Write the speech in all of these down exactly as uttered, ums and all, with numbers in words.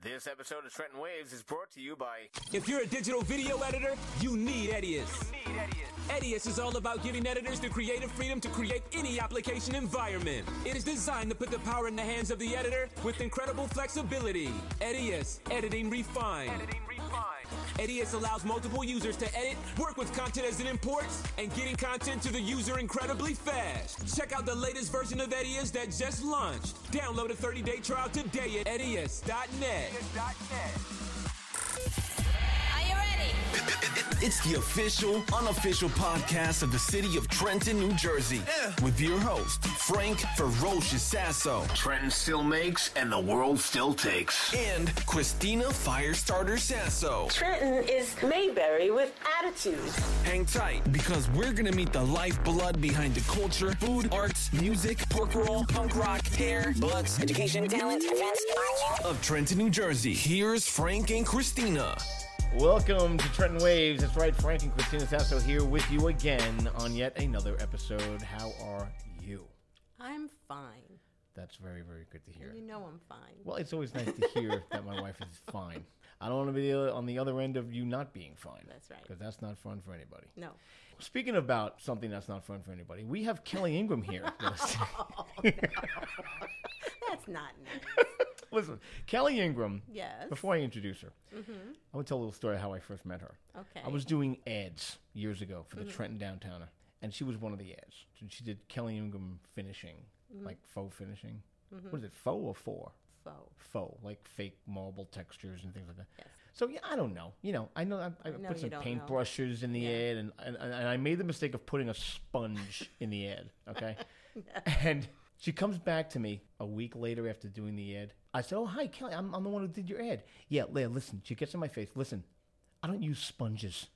This episode of Trenton Waves is brought to you by... If you're a digital video editor, you need Edius. You need Edius. Edius is all about giving editors the creative freedom to create any application environment. It is designed to put the power in the hands of the editor with incredible flexibility. Edius, editing refined. Editing refined. Edius allows multiple users to edit, work with content as it imports, and getting content to the user incredibly fast. Check out the latest version of Edius that just launched. Download a thirty-day trial today at edius dot net. Are you ready? It's the official, unofficial podcast of the city of Trenton, New Jersey. Yeah. With your host, Frank Ferocious Sasso. Trenton still makes and the world still takes. And Christina Firestarter Sasso. Trenton is Mayberry with attitude. Hang tight, because we're going to meet the lifeblood behind the culture, food, arts, music, pork roll, punk rock, hair, butts, education, talent, events, arts of Trenton, New Jersey. Here's Frank and Christina. Welcome to Trenton Waves. That's right, Frank and Christina Sasso here with you again on yet another episode. How are you? I'm fine. That's very, very good to hear. You know I'm fine. Well, it's always nice to hear that my wife is fine. I don't want to be on the other end of you not being fine. That's right. Because that's not fun for anybody. No. Speaking about something that's not fun for anybody, we have Kelly Ingram here. Oh, no. That's not nice. Listen, Kelly Ingram, yes. Before I introduce her, mm-hmm. I would tell a little story how I first met her. Okay. I was doing ads years ago for the mm-hmm. Trenton Downtowner, and she was one of the ads. She did Kelly Ingram finishing, mm-hmm. like faux finishing. Mm-hmm. What is it, faux or four? Faux. Faux, like fake marble textures and things like that. Yes. So, yeah, I don't know. You know, I know I, I no, put some paintbrushes know. in the yeah. ad, and, and, and I made the mistake of putting a sponge in the ad, okay? And she comes back to me a week later after doing the ad. I said, oh, hi, Kelly. I'm, I'm the one who did your ad. Yeah, Leah, listen. She gets in my face. Listen, I don't use sponges.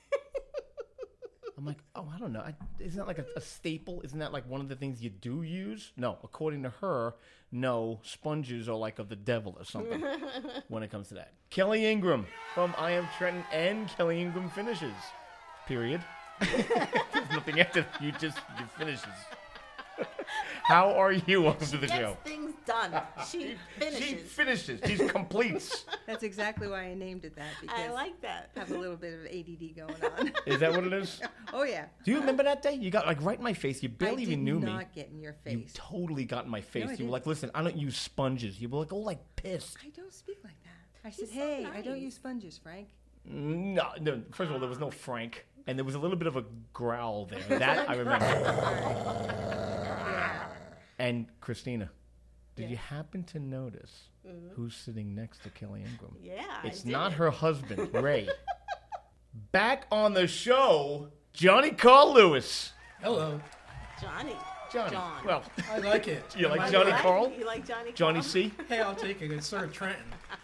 I'm like, oh, I don't know. I, isn't that like a, a staple? Isn't that like one of the things you do use? No, according to her, no, sponges are like of the devil or something when it comes to that. Kelly Ingram from I Am Trenton and Kelly Ingram Finishes. Period. There's nothing after you just you finishes. How are you after the Gets show? things done. She finishes. She finishes. She completes. That's exactly why I named it that. Because I like that. I have a little bit of A D D going on. Is that what it is? Oh, yeah. Do you remember that day? You got like right in my face. You barely I even knew did me. not get in your face. You totally got in my face. No, I you were didn't. like, listen, I don't use sponges. You were like, oh, like pissed. I don't speak like that. I said, She's so hey, I don't nice. use sponges, Frank. No, no. First of all, there was no Frank. And there was a little bit of a growl there. That I remember. Yeah. And Christina, did Yeah. you happen to notice Mm-hmm. who's sitting next to Kelly Ingram? Yeah, It's I did. not her husband, Ray. Back on the show, Johnny Carl Lewis. Hello. Johnny. Johnny. John. Well, I like it. you Am like I Johnny right? Carl? You like Johnny Johnny Carl? C. Hey, I'll take it. It's sort of Trenton.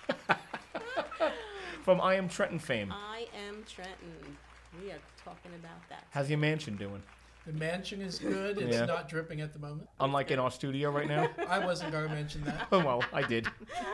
From I Am Trenton fame. I Am Trenton. We are talking about that. How's your mansion doing? The mansion is good. It's Yeah. not dripping at the moment. Unlike in our studio right now? I wasn't going to mention that. Oh, well, I did.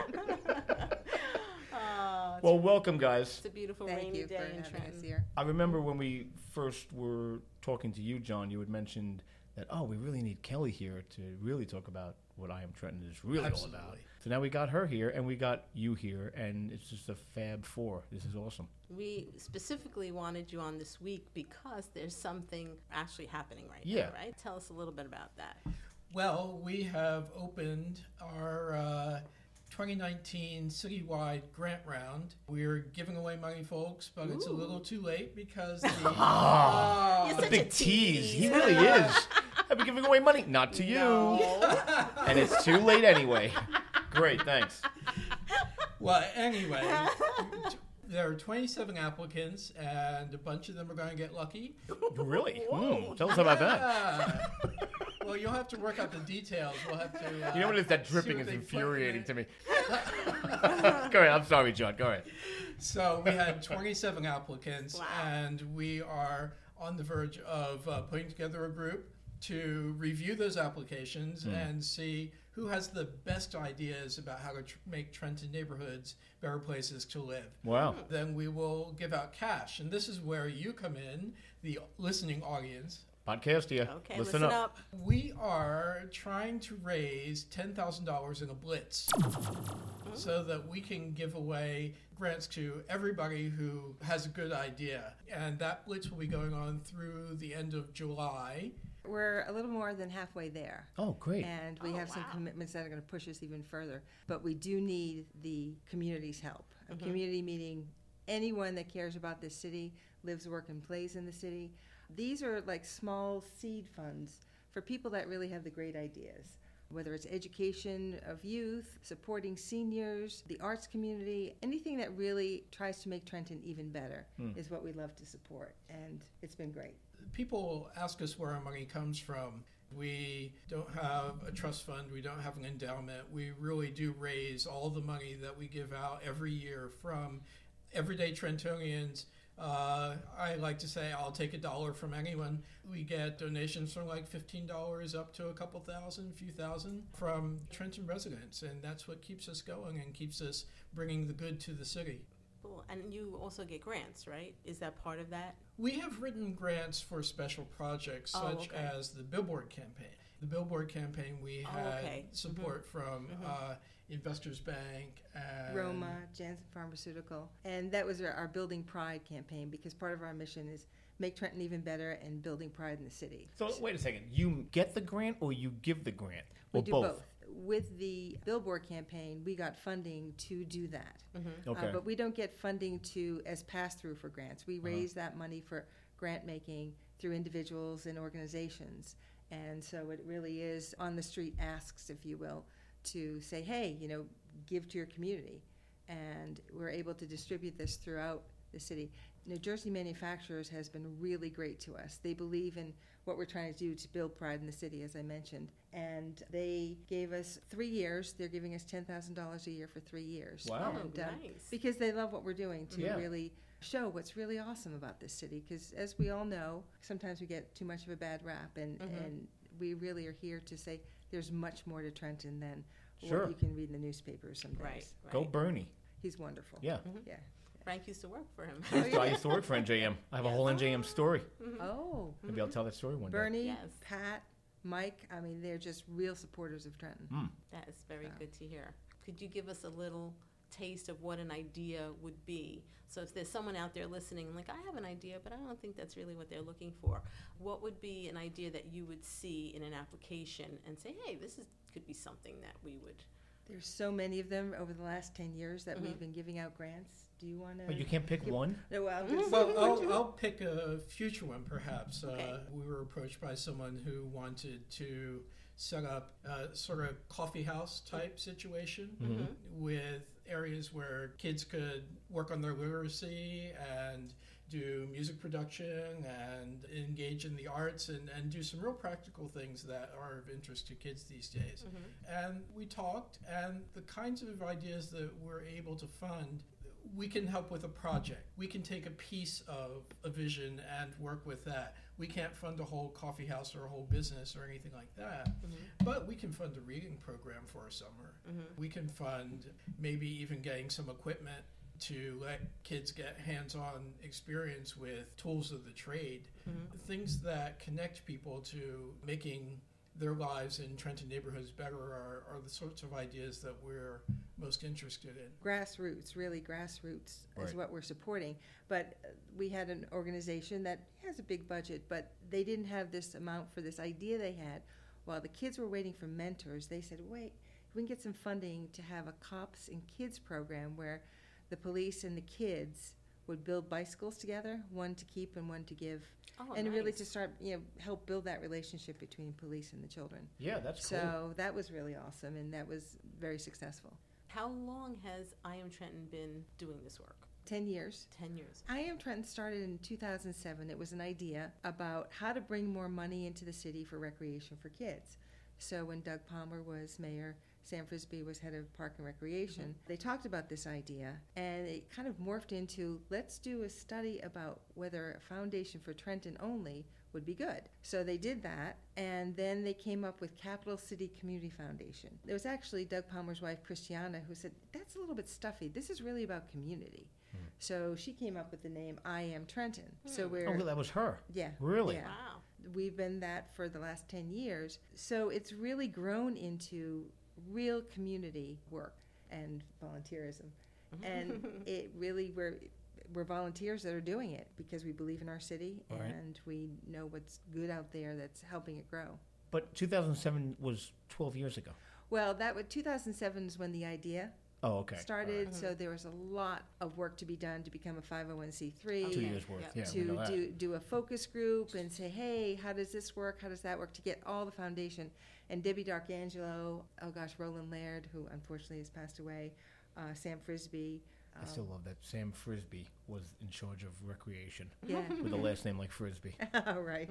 Oh, it's, Well, welcome, guys. it's a beautiful Thank rainy you for day in having us Trenton. here. I remember when we first were talking to you, John, you had mentioned that, oh, we really need Kelly here to really talk about what I Am Trenton is really all about. Absolutely. So now we got her here, and we got you here, and it's just a fab four. This is awesome. We specifically wanted you on this week because there's something actually happening right Yeah. now, right? Tell us a little bit about that. Well, we have opened our uh, twenty nineteen citywide grant round. We're giving away money, folks, but it's a little too late because the Ah, You're a such big a tease. tease. He really is. I've been giving away money. Not to you. And it's too late anyway. Great, thanks. well, anyway, there are twenty-seven applicants, and a bunch of them are going to get lucky. Really? Mm, tell us about that. Ah. Well, you'll have to work out the details. We'll have to. Uh, You know what it is? That see dripping what is they put infuriating in to it. me. Go ahead. I'm sorry, John. Go ahead. So we had twenty-seven applicants, Wow. and we are on the verge of uh, putting together a group to review those applications Mm. and see who has the best ideas about how to tr- make Trenton neighborhoods better places to live. Wow. Then we will give out cash, and this is where you come in, the listening audience. Podcast here. Okay, listen, listen, up. up. We are trying to raise ten thousand dollars in a blitz so that we can give away grants to everybody who has a good idea. And that blitz will be going on through the end of July. We're a little more than halfway there. Oh, great. And we Oh, have some wow. commitments that are going to push us even further. But we do need the community's help. A community meaning anyone that cares about this city, lives, work, and plays in the city. These are like small seed funds for people that really have the great ideas, whether it's education of youth, supporting seniors, the arts community, anything that really tries to make Trenton even better is what we love to support. And it's been great. People ask us where our money comes from. We don't have a trust fund. We don't have an endowment. We really do raise all the money that we give out every year from everyday Trentonians. Uh, I like to say I'll take a dollar from anyone. We get donations from like fifteen dollars up to a couple thousand, a few thousand from Trenton residents. And that's what keeps us going and keeps us bringing the good to the city. Cool. And you also get grants, right? Is that part of that? We have written grants for special projects Oh, such okay. as the Billboard campaign. The Billboard campaign, we Oh, had okay. support from uh, Investors Bank and Roma, Janssen Pharmaceutical, and that was our, our Building Pride campaign because part of our mission is make Trenton even better and building pride in the city. So wait a second. You get the grant or you give the grant? We Or do both? both. With the Billboard campaign, we got funding to do that. Okay. Uh, but we don't get funding to as pass-through for grants. We raise that money for grant making through individuals and organizations. And so it really is on the street asks, if you will, to say, hey, you know, give to your community. And we're able to distribute this throughout the city. New Jersey Manufacturers has been really great to us. They believe in what we're trying to do to build pride in the city, as I mentioned. And they gave us three years. They're giving us ten thousand dollars a year for three years. Wow. And, Oh, um, nice. because they love what we're doing to Yeah. really show what's really awesome about this city. Because as we all know, sometimes we get too much of a bad rap. And, and we really are here to say there's much more to Trenton than Sure. what you can read in the newspapers some days. Right, right. Go Bernie. He's wonderful. Yeah. Yeah. Frank used to work for him. I used to work for N J M. I have a whole N J M story. Oh, Maybe I'll tell that story one day. Bernie, Yes. Pat, Mike, I mean, they're just real supporters of Trenton. That is very good to hear. Could you give us a little taste of what an idea would be? So if there's someone out there listening, like, I have an idea, but I don't think that's really what they're looking for. What would be an idea that you would see in an application and say, hey, this is could be something that we would... There's so many of them over the last ten years that we've been giving out grants. Do you want to? But you can't pick one? No, well, I'm gonna Well, say- I'll, I'll pick a future one, perhaps. Okay. Uh, we were approached by someone who wanted to set up a sort of coffee house type situation with areas where kids could work on their literacy and do music production and engage in the arts and, and do some real practical things that are of interest to kids these days. And we talked, and the kinds of ideas that we're able to fund, we can help with a project. We can take a piece of a vision and work with that. We can't fund a whole coffee house or a whole business or anything like that, but we can fund a reading program for a summer. We can fund maybe even getting some equipment to let kids get hands-on experience with tools of the trade, things that connect people to making their lives in Trenton neighborhoods better are, are the sorts of ideas that we're most interested in. grassroots, really grassroots Right. is what we're supporting. But uh, we had an organization that has a big budget, but they didn't have this amount for this idea they had. While the kids were waiting for mentors, they said, wait, we can get some funding to have a cops and kids program where the police and the kids would build bicycles together, one to keep and one to give. Oh, and really nice. to start, you know, help build that relationship between police and the children. Yeah, that's cool. So that was really awesome, and that was very successful. How long has I Am Trenton been doing this work? Ten years. Ten years. I Am Trenton started in two thousand seven. It was an idea about how to bring more money into the city for recreation for kids. So when Doug Palmer was mayor, Sam Frisbee was head of Park and Recreation, mm-hmm. they talked about this idea, and it kind of morphed into, let's do a study about whether a foundation for Trenton only would be good. So they did that, and then they came up with Capital City Community Foundation. There was actually Doug Palmer's wife, Christiana, who said, that's a little bit stuffy. This is really about community. So she came up with the name I Am Trenton. So we're Oh, that was her. yeah, Really? yeah. Wow. we've been that for the last ten years. So it's really grown into real community work and volunteerism. And it really, we're, we're volunteers that are doing it because we believe in our city All right. and we know what's good out there that's helping it grow. But two thousand seven was twelve years ago. Well, that was two thousand seven is when the idea Oh, okay. started, so there was a lot of work to be done to become a five oh one c three. Two Okay. years worth. Yep. Yeah, we know To that. do, do a focus group and say, hey, how does this work? How does that work? To get all the foundation. And Debbie D'Arcangelo, oh gosh, Roland Laird, who unfortunately has passed away, uh, Sam Frisbee. I still love that Sam Frisbee was in charge of recreation Yeah. with a last name like Frisbee. right,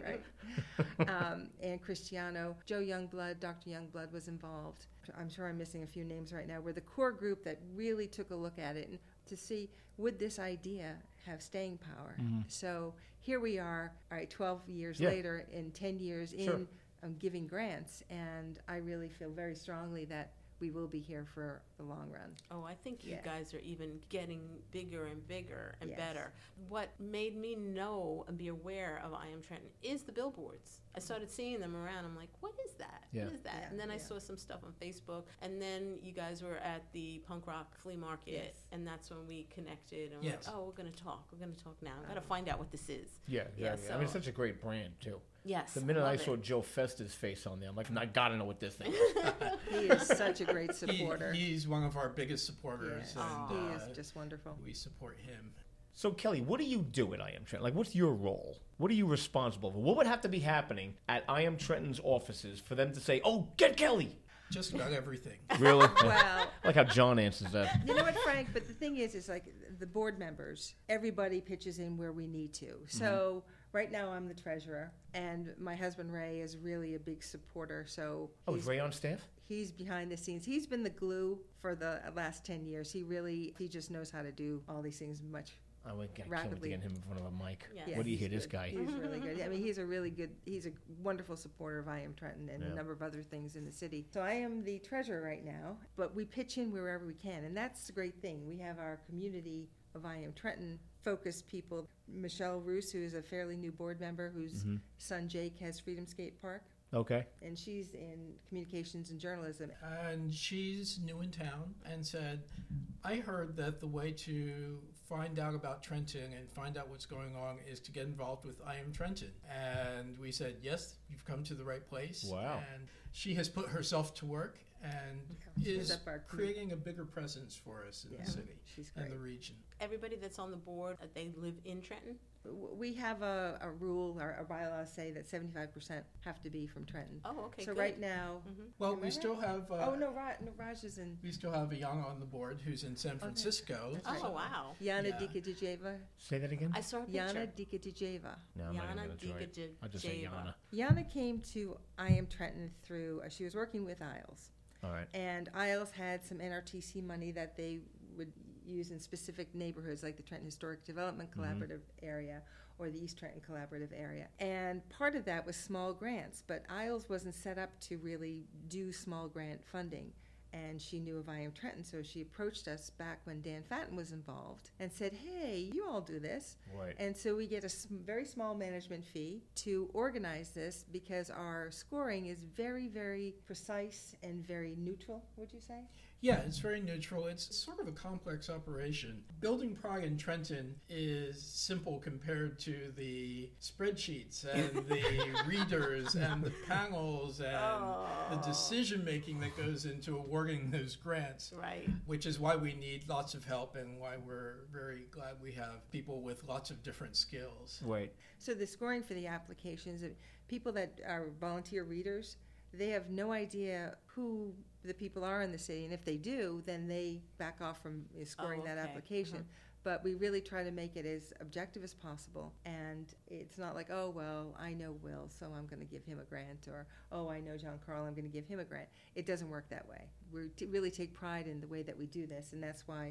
right. Um, and Cristiano, Joe Youngblood, Doctor Youngblood was involved. I'm sure I'm missing a few names right now. We're the core group that really took a look at it and to see, would this idea have staying power? So here we are, all right, twelve years Yeah. later, and ten years Sure. in um, giving grants, and I really feel very strongly that we will be here for the long run. Oh, I think you Yeah. guys are even getting bigger and bigger and Yes. better. What made me know and be aware of I Am Trenton is the billboards. I started seeing them around. I'm like, what is that? Yeah. What is that? Yeah, and then I yeah. saw some stuff on Facebook. And then you guys were at the punk rock flea market. Yes. And that's when we connected. And Yes. we're like, oh, we're going to talk. We're going to talk now. I've got to find out what this is. Yeah, Yeah, exactly. I mean, it's so- such a great brand, too. Yes. The minute love I it. saw Joe Festa's face on there, I'm like, I gotta know what this thing is. He is such a great He- supporter. he's one of our biggest supporters, Yes. and He uh, is just wonderful. we support him. So, Kelly, what do you do at I Am Trenton? Like, what's your role? What are you responsible for? What would have to be happening at I Am Trenton's offices for them to say, oh, get Kelly? Just about everything. Really? Well, I like how John answers that. you know what, Frank? But the thing is, is like the board members, everybody pitches in where we need to. So right now I'm the treasurer, and my husband Ray is really a big supporter. So Oh, is he's, Ray on staff? he's behind the scenes. He's been the glue for the last ten years. He really, he just knows how to do all these things much. I would- I can't wait to Rapidly. get him in front of a mic. Yes. Yeah, What do you he's hear, this good. guy? He's really good. I mean, he's a really good, he's a wonderful supporter of I Am Trenton and Yeah. a number of other things in the city. So I am the treasurer right now, but we pitch in wherever we can, and that's the great thing. We have our community of I Am Trenton focused people. Michelle Roos, who is a fairly new board member, whose Mm-hmm. son Jake has Freedom Skate Park, Okay. and she's in communications and journalism. And she's new in town and said, I heard that the way to find out about Trenton and find out what's going on is to get involved with I Am Trenton. And we said, yes, you've come to the right place. Wow. And she has put herself to work and She's is up our- creating a bigger presence for us in Yeah, the city she's and great. the region. Everybody that's on the board, uh, they live in Trenton? W- We have a, a rule, our, our bylaws say that seventy-five percent have to be from Trenton. Oh, okay, So good. right now, Well, Am I we right? still have uh, oh no, Raj, no, Raj is in. we still have Yana on the board who's in San Francisco. That's Oh, wow. Yana Yeah. Dikadijeva. Say that again? I saw a picture. Yana Dikadijeva. No, I'm not even Yana going to try it. Dikadijeva. I'll just say Yana. Yana came to I Am Trenton through, uh, she was working with Isles. All right. And Isles had some N R T C money that they would use in specific neighborhoods like the Trenton Historic Development Collaborative area or the East Trenton Collaborative area. And part of that was small grants, but Isles wasn't set up to really do small grant funding. And she knew of I Am Trenton, so she approached us back when Dan Fatton was involved and said, hey, you all do this. Right. And so we get a s- very small management fee to organize this because our scoring is very, very precise and very neutral, would you say? Yeah, it's very neutral. It's sort of a complex operation. Building Pride in Trenton is simple compared to the spreadsheets and the readers and the panels and the decision making that goes into awarding those grants. Right. Which is why we need lots of help and why we're very glad we have people with lots of different skills. Right. So the scoring for the applications, uh, people that are volunteer readers, they have no idea who the people are in the city, and if they do, then they back off from uh, scoring Oh, that okay. application. But we really try to make it as objective as possible, and it's not like, oh, well, I know Will, so I'm going to give him a grant, or, oh, I know John Carl, I'm going to give him a grant. It doesn't work that way. We t- really take pride in the way that we do this, and that's why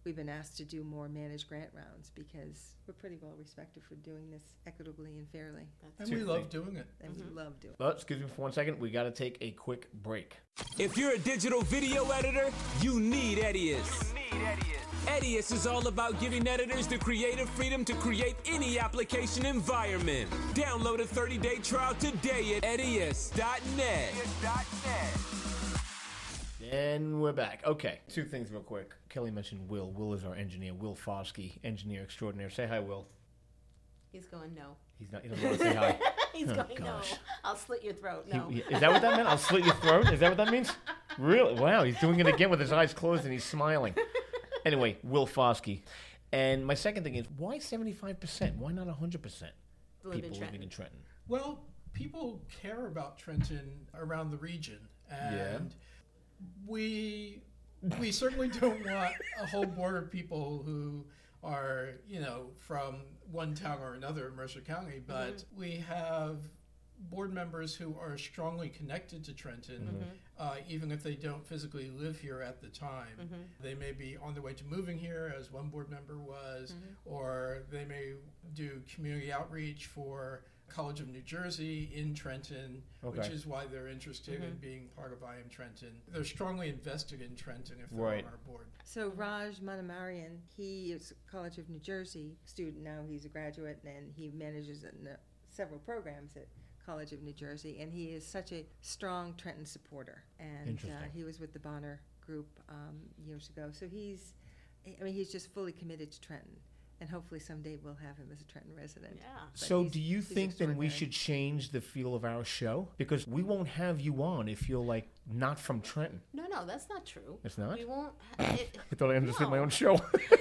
we've been asked to do more managed grant rounds because we're pretty well respected for doing this equitably and fairly. And we love doing it. And we love doing it. Well, excuse me for one second. We got to take a quick break. If you're a digital video editor, you need Edius. Edius is all about giving editors the creative freedom to create any application environment. Download a thirty-day trial today at edius dot net. And we're back. Okay, two things real quick. Kelly mentioned Will. Will is our engineer. Will Foskey, engineer extraordinaire. Say hi, Will. He's going, no. He's not. He doesn't want to say hi. He's Oh, going, no. gosh. I'll slit your throat, no. He- is that what that meant? I'll slit your throat? Is that what that means? Really? Wow, he's doing it again with his eyes closed and he's smiling. Anyway, Will Foskey. And my second thing is, why seventy-five percent? Why not one hundred percent Live in people living Trenton. in Trenton? Well, people care about Trenton around the region, and Yeah. we we certainly don't want a whole board of people who are, you know, from one town or another in Mercer County, but we have board members who are strongly connected to Trenton, uh, even if they don't physically live here at the time. They may be on their way to moving here, as one board member was, or they may do community outreach for College of New Jersey in Trenton, which Okay. is why they're interested in being part of I Am Trenton. They're strongly invested in Trenton if they're Right. on our board. So Raj Manamarian, he is a College of New Jersey student now. He's a graduate and he manages in, uh, several programs at College of New Jersey, and he is such a strong Trenton supporter. And uh, Interesting. he was with the Bonner Group um, years ago. So he's, I mean, he's just fully committed to Trenton, and hopefully someday we'll have him as a Trenton resident. Yeah. But So he's- do you he's think then we extraordinary. should change the feel of our show? Because we won't have you on if you're like not from Trenton. No, no, that's not true. It's not? We won't. Ha- it, I thought I understood my No. own show.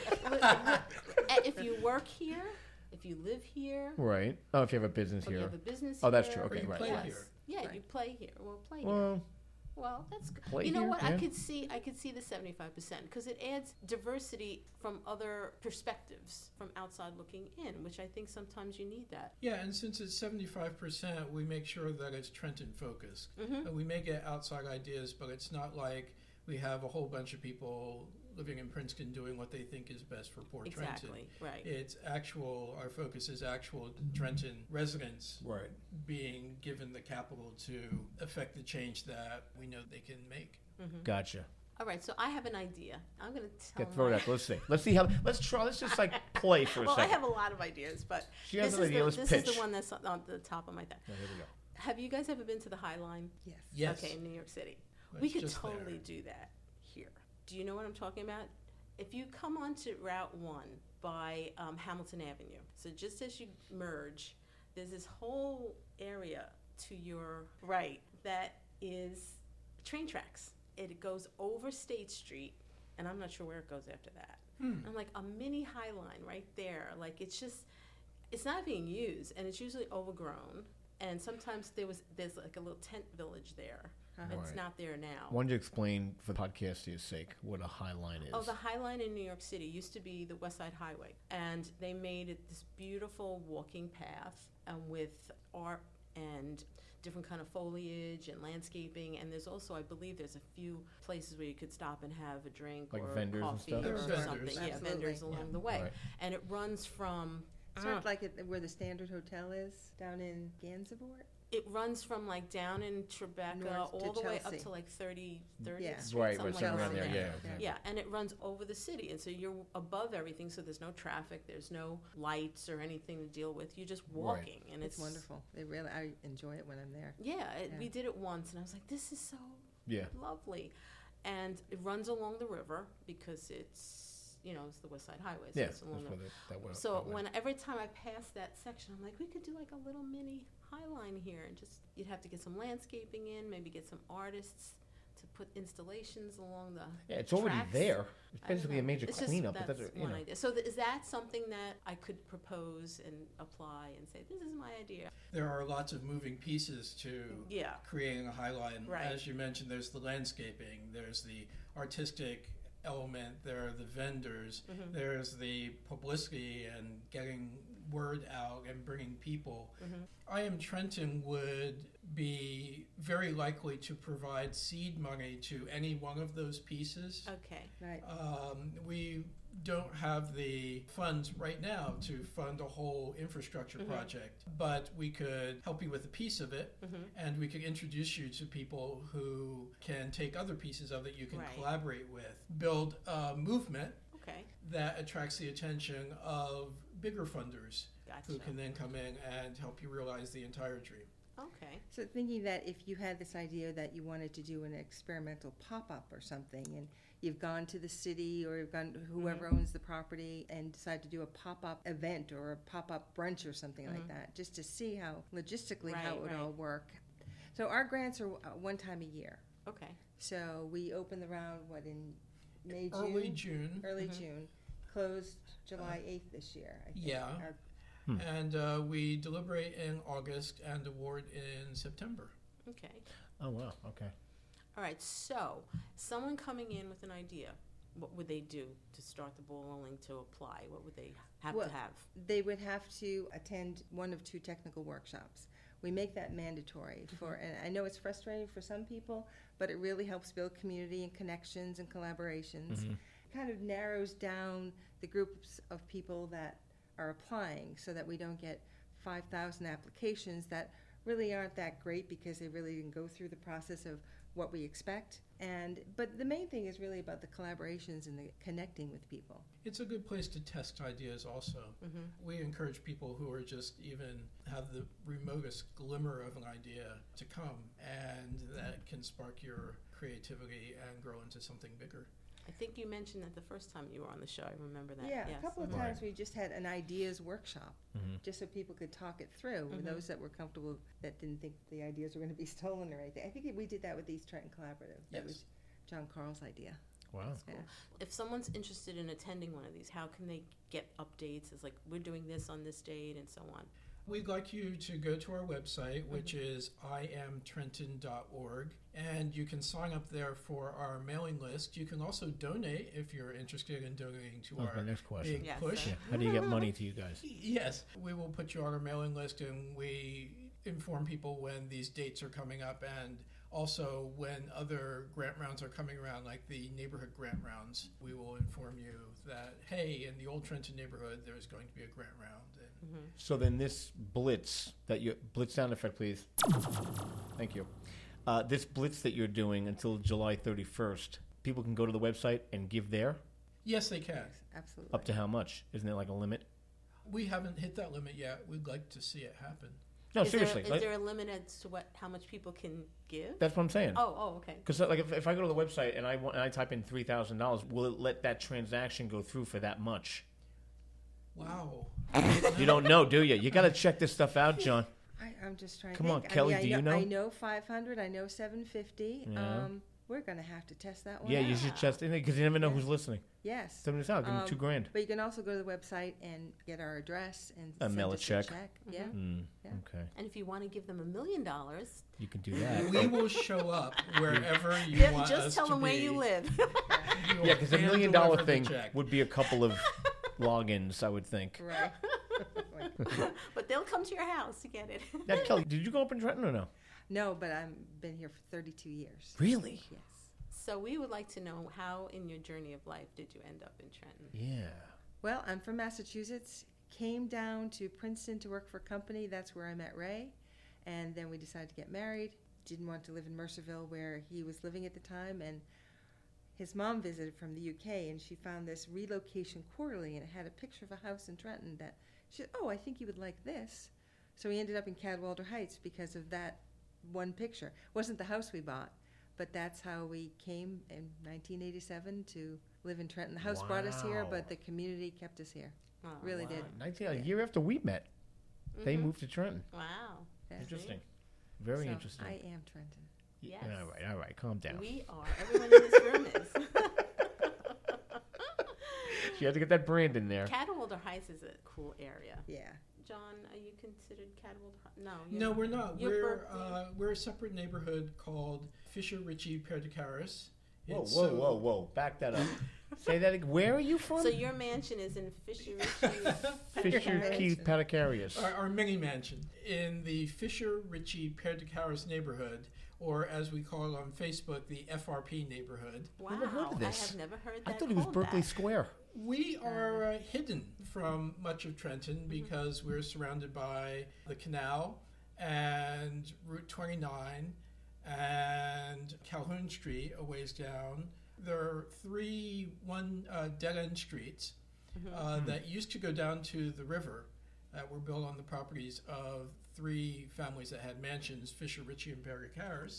if you work here, if you live here, Right. Oh, if you have a business or you here. have a business Oh, that's here, true. Okay, Or you right. play yes. here. Yeah, you Right. play here. Well, play here. Well, Well, that's good. Play You know here, what? yeah. I could see. I could see the seventy-five percent because it adds diversity from other perspectives, from outside looking in, which I think sometimes you need that. Yeah, and since it's seventy-five percent, we make sure that it's Trenton focused. Mm-hmm. And we may get outside ideas, but it's not like we have a whole bunch of people living in Princeton doing what they think is best for Port Trenton. Exactly. Right. It's actual, our focus is actual Trenton residents right. being given the capital to affect the change that we know they can make. Gotcha. All right. So I have an idea. I'm going to tell. Get throw my- that. Let's see. Let's see how. Let's try. Let's just like play for a Well, I second. have a lot of ideas, but She has this, an is, idea. the, Let's this pitch. is the one that's on the top of my head. Oh, here we go. Have you guys ever been to the High Line? Yes. Yes. Okay, in New York City. Well, we it's could just there. totally do that here. Do you know what I'm talking about? If you come onto Route one by um, Hamilton Avenue, so just as you merge, there's this whole area to your right that is train tracks. It goes over State Street, and I'm not sure where it goes after that. I'm like a mini High Line right there. Like it's just, it's not being used, and it's usually overgrown. And sometimes there was there's like a little tent village there. It's Right. not there now. Why don't you explain for the podcast's sake what a high line is? Oh, the High Line in New York City used to be the West Side Highway, and they made it this beautiful walking path um, with art and different kind of foliage and landscaping. And there's also, I believe, there's a few places where you could stop and have a drink Like or vendors and coffee stuff? or There are vendors. something. Yeah, Absolutely. vendors along Yeah. the way, Right. and it runs from. Sort uh, of like it, where the Standard Hotel is down in Gansevoort. It runs from like down in Tribeca North to all the way up Chelsea. to like thirty, thirtieth Yeah. Street, Right, something right, like somewhere around that. there. Yeah. Yeah. okay. Yeah, and it runs over the city, and so you're above everything, so there's no traffic, there's no lights or anything to deal with. You're just walking, and It's it's, wonderful. It really, I enjoy it when I'm there. Yeah, it, Yeah. we did it once, and I was like, this is so Yeah. lovely, and it runs along the river because it's, you know, it's the West Side Highway, so Yeah. it's along That's the what it, that was. so that way. when every time I pass that section, I'm like, we could do like a little mini High Line here, and just you'd have to get some landscaping in, maybe get some artists to put installations along the. Yeah, it's already tracks. there. It's I don't basically a know. major It's just- cleanup. but That's that's, you one know. idea. So th- is that something that I could propose and apply and say, this is my idea? There are lots of moving pieces to Yeah. creating a High Line. Right. As you mentioned, there's the landscaping, there's the artistic element, there are the vendors, Mm-hmm. there's the publicity and getting word out and bringing people. Mm-hmm. I Am Trenton would be very likely to provide seed money to any one of those pieces. Okay. Right. Um, we don't have the funds right now to fund a whole infrastructure Mm-hmm. project, but we could help you with a piece of it, Mm-hmm. and we could introduce you to people who can take other pieces of it you can Right. collaborate with, build a movement Okay. that attracts the attention of bigger funders Gotcha. who can then come in and help you realize the entire dream. Okay. So thinking that if you had this idea that you wanted to do an experimental pop-up or something, and you've gone to the city or you've gone to whoever Mm-hmm. owns the property and decide to do a pop-up event or a pop-up brunch or something like that, just to see how logistically how Mm-hmm. Right, it would right. all work. So our grants are uh, one time a year. Okay. So we open the round, what, in May, June? Early June. Early June. Closed July eighth this year, I think. Yeah. Our- And uh, we deliberate in August and award in September. Okay. Oh wow. Okay. All right. So, someone coming in with an idea, what would they do to start the ball rolling to apply? What would they have Well, to have? They would have to attend one of two technical workshops. We make that mandatory for, and I know it's frustrating for some people, but it really helps build community and connections and collaborations. Kind of narrows down the groups of people that are applying so that we don't get five thousand applications that really aren't that great because they really didn't go through the process of what we expect. And but the main thing is really about the collaborations and the connecting with people. It's a good place to test ideas also. We encourage people who are just even have the remotest glimmer of an idea to come, and that can spark your creativity and grow into something bigger. I think you mentioned that the first time you were on the show. I remember that. Yeah, Yes. a couple of Right. times we just had an ideas workshop, Mhm. just so people could talk it through. Mhm. Those that were comfortable, that didn't think the ideas were going to be stolen or anything. I think we did that with East Trenton Collaborative. That Yes. was John Carl's idea. Wow. Yeah. If someone's interested in attending one of these, how can they get updates? It's like, we're doing this on this date and so on. We'd like you to go to our website, which is i am trenton dot org, and you can sign up there for our mailing list. You can also donate if you're interested in donating to That was our my next question. big Yes, push. uh, Yeah. How do you get money to you guys? Yes, we will put you on our mailing list, and we inform people when these dates are coming up, and also when other grant rounds are coming around, like the neighborhood grant rounds. We will inform you that, hey, in the Old Trenton neighborhood, there's going to be a grant round. And So then this blitz that you blitz sound effect, please. Thank you. Uh, this blitz that you're doing until July thirty-first, people can go to the website and give there. yes, they can. Absolutely. Up to how much? Isn't there like a limit? We haven't hit that limit yet. We'd like to see it happen. No, is seriously. There, is like- there a limit as to what how much people can give? that's what I'm saying. Oh, oh, okay. Because like if, if I go to the website and I want, and I type in three thousand dollars, will it let that transaction go through for that much? Wow. You don't know, do you? You got to check this stuff out, John. I, I'm just trying Come to on, think. Kelly, I mean, do I you know, know? I know five hundred, I know seven fifty. Yeah. Um, we're going to have to test that one Yeah, out. you should just because you never know Yeah. who's listening. Yes. Seventy thousand, give them two Um, grand. But you can also go to the website and get our address and And send mail a us check. Yeah. Mm, Yeah. Okay, And if you want to give them a million dollars, you can do that. We will show up wherever you yeah, want just us tell to them where be. you live. We will Yeah, because a hand million dollar deliver the thing check. would be a couple of logins, I would think. Right. But they'll come to your house to get it. Now, Kelly, did you go up in Trenton or no? No, but I've been here for thirty-two years. Really? Yes. So we would like to know, how in your journey of life did you end up in Trenton? Yeah. Well, I'm from Massachusetts. Came down to Princeton to work for a company. That's where I met Ray. And then we decided to get married. Didn't want to live in Mercerville where he was living at the time. And his mom visited from the U K, and she found this relocation quarterly, and it had a picture of a house in Trenton that she said, oh, I think you would like this. So we ended up in Cadwalder Heights because of that one picture. It wasn't the house we bought, but that's how we came in nineteen eighty-seven to live in Trenton. The house brought us here, Wow. but the community kept us here. Oh, Really wow. did. nineteen, a year after we met, they Mhm. moved to Trenton. Wow. Yeah. Interesting. Very So interesting. I am Trenton. Y- Yes. All right, all right, calm down. We are. Everyone in this room is. You had to get that brand in there. Cadwalder Heights is a cool area. Yeah. John, are you considered Cadwalder Heights? No. You're No, we're not. You're We're Berkeley. uh, we're a separate neighborhood called Fisher Ritchie Perdicaris. Whoa, It's, whoa, uh, whoa, whoa! Back that up. Say that again. Where are you from? So your mansion is in Fisher Ritchie. Fisher Perdicaris. Keith Patacarius. Our, our mini mansion in the Fisher Ritchie Perdicaris neighborhood, or as we call it on Facebook, the F R P neighborhood. Wow. Never heard of I this. have never heard I that. thought it was called Berkeley that. Square. We are uh, hidden from much of Trenton because we're surrounded by the canal and Route twenty-nine and Calhoun Street a ways down. There are three one uh, dead-end streets uh, that used to go down to the river that were built on the properties of three families that had mansions, Fisher, Ritchie, and Barry Harris.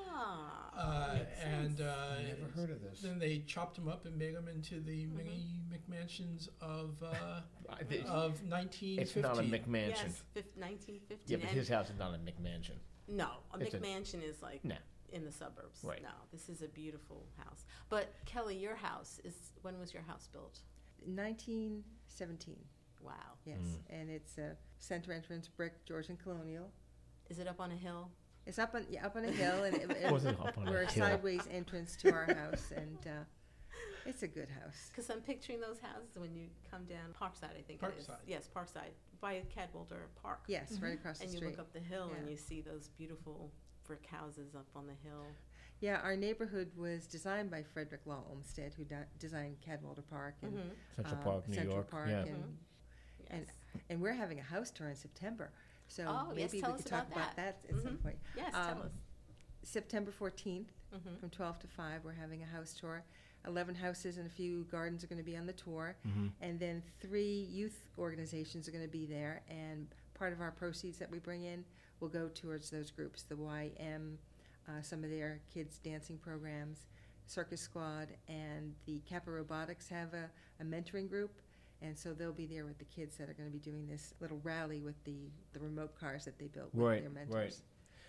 Ah. Uh, and uh, Never heard of this. then they chopped them up and made them into the mini McMansions of uh, I- they- of nineteen It's fifty. not a McMansion. Yes, fif- nineteen fifty. Yeah, but his house is not a McMansion. No, a It's a- McMansion is like No. in the suburbs. Right. No, this is a beautiful house. But Kelly, your house is, when was your house built? nineteen seventeen, Wow. yes. And it's a center entrance brick Georgian colonial. Is it up on a hill? It's up on yeah, up on a hill, and it, it- Wasn't up on a we're a hill. sideways entrance to our house, and uh, it's a good house. Because I'm picturing those houses when you come down Parkside, I think it is. Parkside. Yes, Parkside, by Cadwalder Park. Yes, right across the And you street. look up the hill and Yeah. you see those beautiful brick houses up on the hill. Yeah, our neighborhood was designed by Frederick Law Olmsted, who di- designed Cadwalder Park and Central um, Park, New Central York. Park, yeah. and, Yes. and and we're having a house tour in September, so Oh, yes, maybe tell we us could talk about about that. that, at some Mhm. point. yes, Um, tell us. September fourteenth, Mhm. from twelve to five, we're having a house tour. eleven houses and a few gardens are going to be on the tour. And then three youth organizations are going to be there. And part of our proceeds that we bring in will go towards those groups, the Y M, uh, some of their kids' dancing programs, Circus Squad, and the Kappa Robotics have a, a mentoring group. And so they'll be there with the kids that are going to be doing this little rally with the, the remote cars that they built with Right, their mentors. right.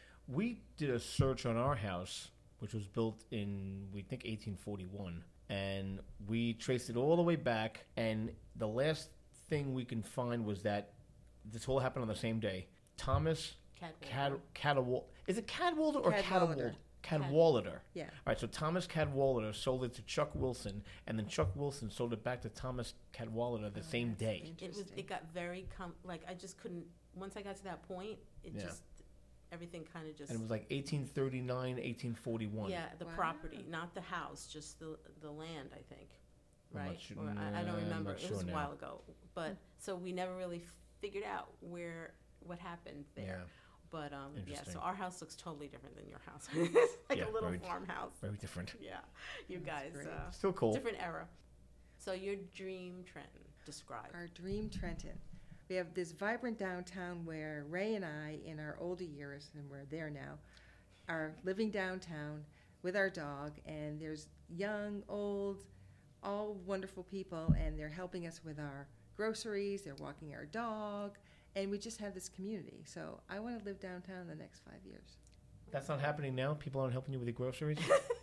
We did a search on our house, which was built in, we think, eighteen forty-one. And we traced it all the way back. And the last thing we can find was that this all happened on the same day. Thomas Cad, Cadwalder. Cadwal- Is it Cadwalder or Cadwalader. Cadwalder? Cadwalader. Yeah. All right, so Thomas Cadwalader sold it to Chuck Wilson, and then Chuck Wilson sold it back to Thomas Cadwalader the same day. It was. Interesting. It got very com- like I just couldn't. Once I got to that point, it Yeah. just everything kind of just. And it was like eighteen thirty-nine, eighteen forty-one. yeah, the Wow. property, not the house, just the the land. I think, I'm not right? su- Or I, I nah, don't I'm remember. not It was sure a now. while ago, but so we never really figured out where what happened there. Yeah. But um, yeah, Interesting. so our house looks totally different than your house. It's like Yeah, a little very- farmhouse. Very different. Yeah, you guys. great. Uh, Still cool. different era. So your dream Trenton, describe. Our dream Trenton. We have this vibrant downtown where Ray and I, in our older years, and we're there now, are living downtown with our dog, and there's young, old, all wonderful people, and they're helping us with our groceries, they're walking our dog, and we just have this community. So I want to live downtown the next five years. That's not happening now? People aren't helping you with your groceries?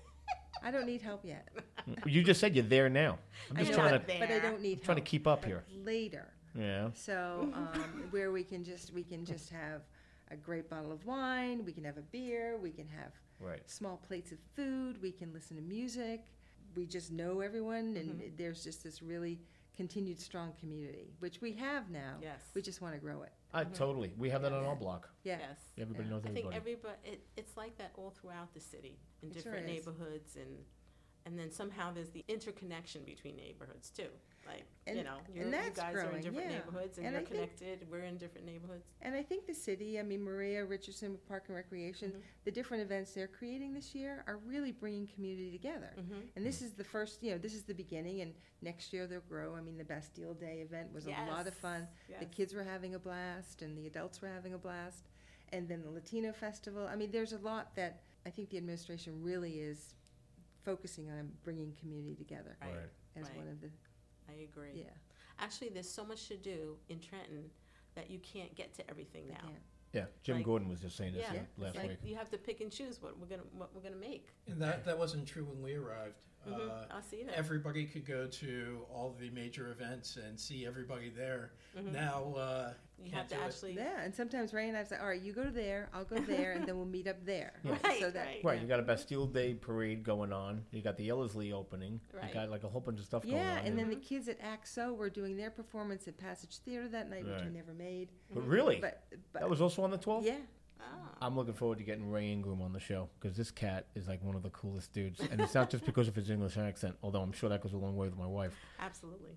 I don't need help yet. You just said you're there now. I'm I just know, trying not to there. but I don't need trying to help. keep up But here. Later. Yeah. So um, where we can just we can just have a great bottle of wine, we can have a beer, we can have Right. small plates of food, we can listen to music. We just know everyone, and Mm-hmm. there's just this really continued strong community, which we have now. Yes. We just want to grow it. I totally. We have that on our block. Yeah. Yes. Everybody Yeah. knows I think everybody. everybody, it, it's like that all throughout the city, in It sure different is. neighborhoods, and and then somehow there's the interconnection between neighborhoods too. Like you And- know, and you're, you that's guys are in growing, different yeah. neighborhoods, and, And you're I think- connected. We're in different neighborhoods. And I think the city, I mean, Maria Richardson with Park and Recreation, Mm-hmm. the different events they're creating this year are really bringing community together. Mm-hmm. And this is the first, you know, this is the beginning, and next year they'll grow. I mean, the Bastille Day event was a lot of Yes, fun. The yes. kids were having a blast, and the adults were having a blast. And then the Latino Festival. I mean, there's a lot that I think the administration really is focusing on bringing community together Right. Right. as right. one of the, I agree. yeah. Actually, there's so much to do in Trenton that you can't get to everything now. Again. Yeah. Jim Like- Gordon was just saying this Yeah, uh, last it's like week. you have to pick and choose what we're gonna what we're gonna make. And that, that wasn't true when we arrived. Mhm. Uh, I'll see that. everybody could go to all the major events and see everybody there. Mhm. Now, uh, You can't have to do it. actually. Yeah, and sometimes Ray and I say, all right, you go there, I'll go there, and then we'll meet up there. Yeah. Right, So that, right. Right. You got a Bastille Day parade going on. You got the Ellerslie opening. Right. You got like a whole bunch of stuff going Yeah, on. and there. then the kids at A C S O were doing their performance at Passage Theater that night, which we Right. never made. but really? But, but that was also on the twelfth? yeah, I'm looking forward to getting Ray Ingram on the show because this cat is like one of the coolest dudes. And it's not just because of his English accent, although I'm sure that goes a long way with my wife. Absolutely.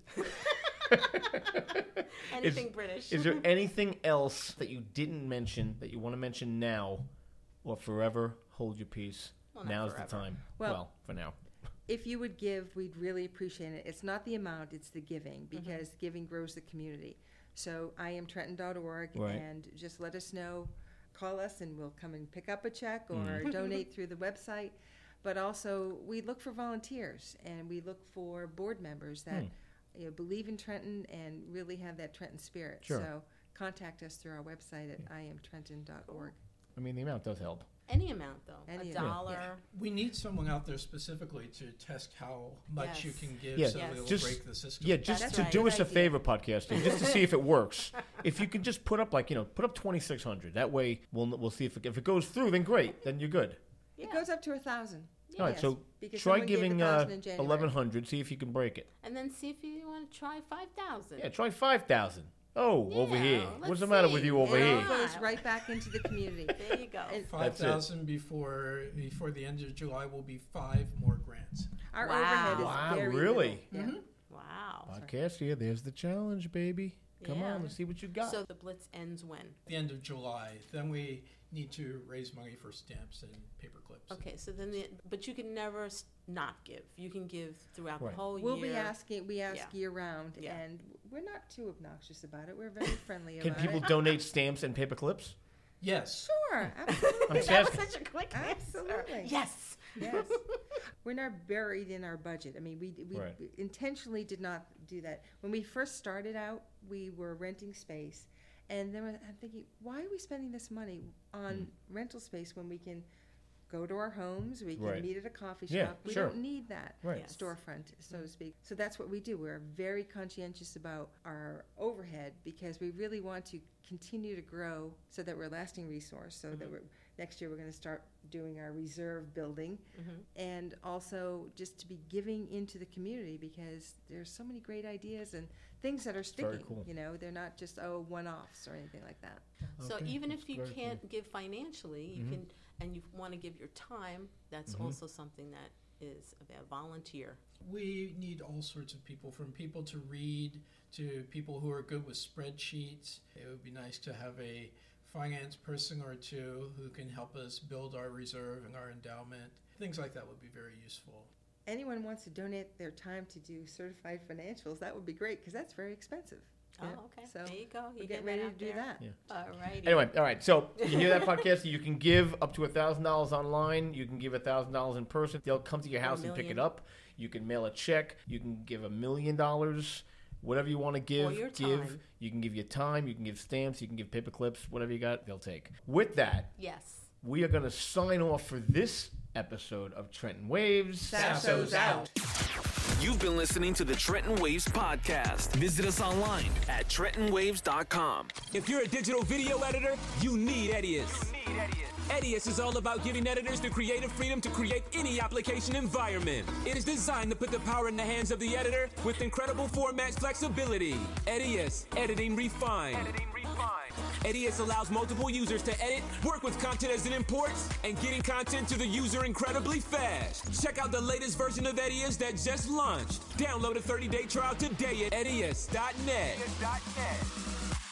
Anything is, British. Is there anything else that you didn't mention that you want to mention now or forever hold your peace? Well, not Now's forever. the time. Well, well, for now. If you would give, we'd really appreciate it. It's not the amount, it's the giving, because Mm-hmm. giving grows the community. So I am Trenton dot org, Right. and just let us know. Call us, and we'll come and pick up a check or Mm. donate through the website. But also, we look for volunteers, and we look for board members that Hmm. you know, believe in Trenton and really have that Trenton spirit. Sure. So contact us through our website at I am Trenton dot org. I mean, the amount does help. Any amount, though. Any a amount. dollar. Yeah. We need someone out there specifically to test how much you Yes. can give Yeah, so Yes. that it'll just- break the system. Yeah, just That's to right. do Good us a idea. favor, podcasting, just to see if it works. If you can just put up like you know, put up twenty-six hundred. That way, we'll we'll see if it, if it goes through. Then great, then you're good. Yeah. It goes up to a thousand. All right, Yes, so because try someone gave giving a uh, thousand in January. eleven hundred. See if you can break it. And then see if you want to try five thousand. Yeah, try five thousand. Oh, over Yeah, here. let's What's the matter with see. you over And it here? all goes right back into the community. There you go. And Five thousand before before the end of July will be five more grants. our Wow. overhead is Wow, very really? little. Yeah. Wow. Podcast here. There's the challenge, baby. Come Yeah. on, let's see what you got. So the blitz ends when? At the end of July, then we need to raise money for stamps and paper clips. Okay, so then the but you can never s- not give. You can give throughout Right. the whole We'll year. be asking, we ask Yeah. year round, Yeah. and we're not too obnoxious about it. We're very friendly Can about people it. donate stamps and paper clips? Yes. Sure, absolutely. I'm just That was asking. such a quick Absolutely. answer. Yes. Yes. We're not buried in our budget. I mean, we, we Right. intentionally did not do that. When we first started out, we were renting space. And then I'm thinking, why are we spending this money on rental space when we can go to our homes, we can Right. meet at a coffee shop? Yeah, we sure. don't need that Right. Yes. storefront, so to speak. So that's what we do. We're very conscientious about our overhead because we really want to continue to grow so that we're a lasting resource, so that we're next year we're going to start doing our reserve building, and also just to be giving into the community because there's so many great ideas and things that are very sticking. cool. You know, they're not just oh one-offs or anything like that. So Okay, even that's if you very cool. can't give financially, you Mhm. can, and you want to give your time, that's Mhm. also something that is a volunteer. We need all sorts of people, from people to read to people who are good with spreadsheets. It would be nice to have a finance person or two who can help us build our reserve and our endowment. Things like that would be very useful. Anyone wants to donate their time to do certified financials, that would be great because that's very expensive. Oh, Yeah. okay. So there you go. You we're get getting that ready to out do there. that. Yeah. All righty. Anyway, all right. So you hear that podcast? You can give up to a thousand dollars online. You can give a thousand dollars in person. They'll come to your Or a house and pick it million. up. You can mail a check. You can give a million dollars. Whatever you want to give, your give. time. You can give your time. You can give stamps. You can give paper clips. Whatever you got, they'll take. With that, Yes. we are going to sign off for this episode of Trenton Waves. Sasso's out. You've been listening to the Trenton Waves podcast. Visit us online at trenton waves dot com. If you're a digital video editor, you need Edius. Edius is all about giving editors the creative freedom to create any application environment. It is designed to put the power in the hands of the editor with incredible format flexibility. Edius, editing refined. Editing refined. Edius allows multiple users to edit, work with content as it imports, and getting content to the user incredibly fast. Check out the latest version of Edius that just launched. Download a thirty-day trial today at edius dot net.